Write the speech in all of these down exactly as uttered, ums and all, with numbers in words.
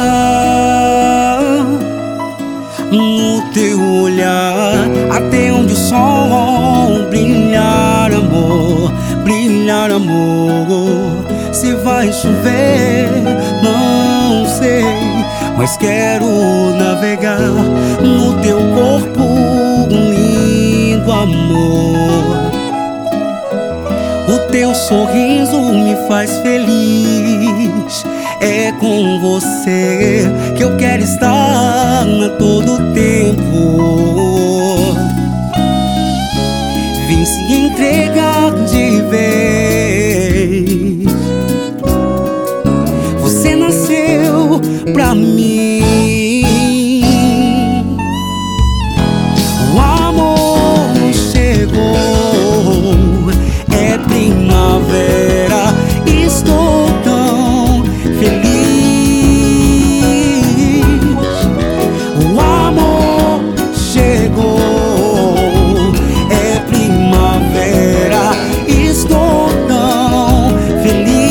no teu olhar, até onde o sol brilhar, amor, brilhar, amor. Se vai chover, não sei, mas quero navegar no teu corpo lindo, amor. O teu sorriso me faz feliz, é com você que eu quero estar a todo tempo. Vim se entregar de vez, você nasceu pra mim. O amor chegou, é primavera, estou tão feliz. O amor chegou, é primavera, estou tão feliz.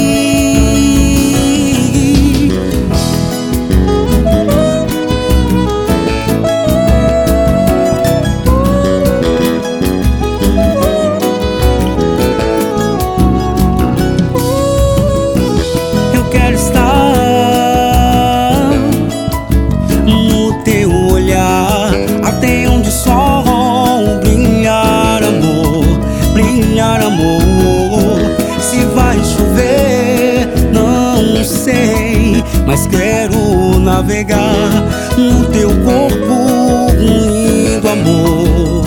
Eu quero estar no teu olhar, até onde o sol brilhar, amor, brilhar, amor. Se vai chover, não sei, mas quero navegar no teu corpo lindo, amor.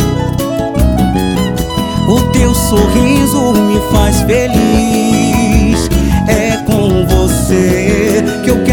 O teu sorriso me faz feliz, é com você que eu